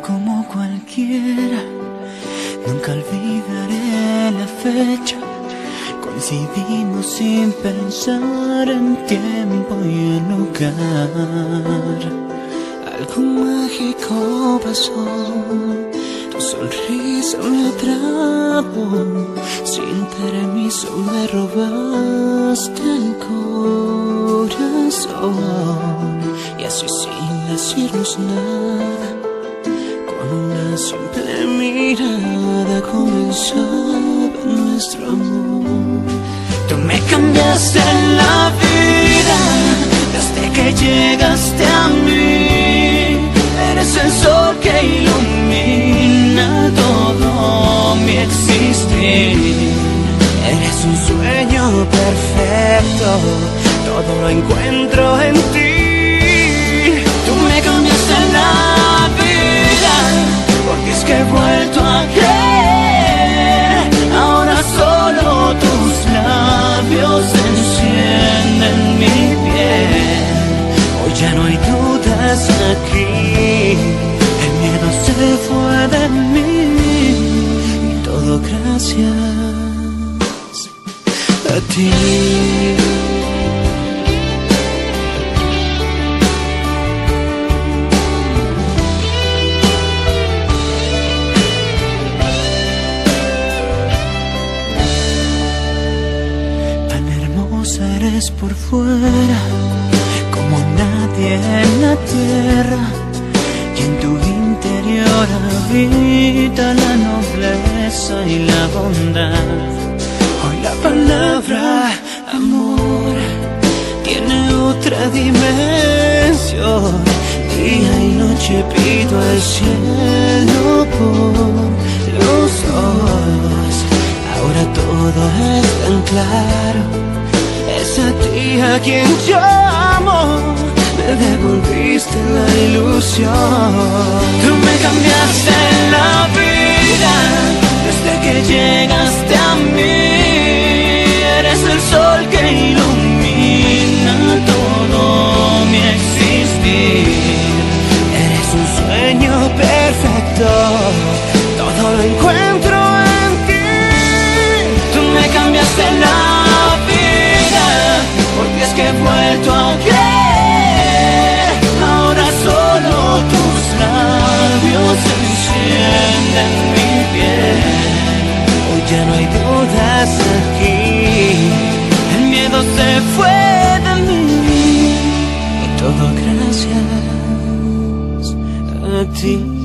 como cualquiera. Nunca olvidaré la fecha. Coincidimos sin pensar en tiempo y en lugar. Algo mágico pasó. Tu sonrisa me atrapó. Sin permiso me robaste el corazón. Y así sin decirnos nada, con una simple mirada comenzaba nuestro amor. Tú me cambiaste la vida desde que llegaste a mí. Eres el sol que ilumina todo mi existir. Eres un sueño perfecto, todo lo encuentro en ti. Tú me cambiaste la vida, porque es que he vuelto a creer. Ahora solo tus labios encienden mi piel. Hoy ya no hay dudas aquí. El miedo se fue de mí. Y todo gracias a ti. Eres por fuera como nadie en la tierra, y en tu interior habita la nobleza y la bondad. Hoy la palabra amor tiene otra dimensión. Día y noche pido al cielo por los dos. Ahora todo es tan claro. Es a ti a quien llamo, me devolviste la ilusión. Tú me cambiaste la vida desde que llegaste a mí. Eres el sol que ilumina todo mi existir. Eres un sueño perfecto, todo lo encuentro en ti. Tú me cambiaste la vida, porque es que he vuelto a creer. Ahora solo tus labios encienden mi piel. Hoy ya no hay dudas aquí. El miedo se fue de mí. Y todo gracias a ti.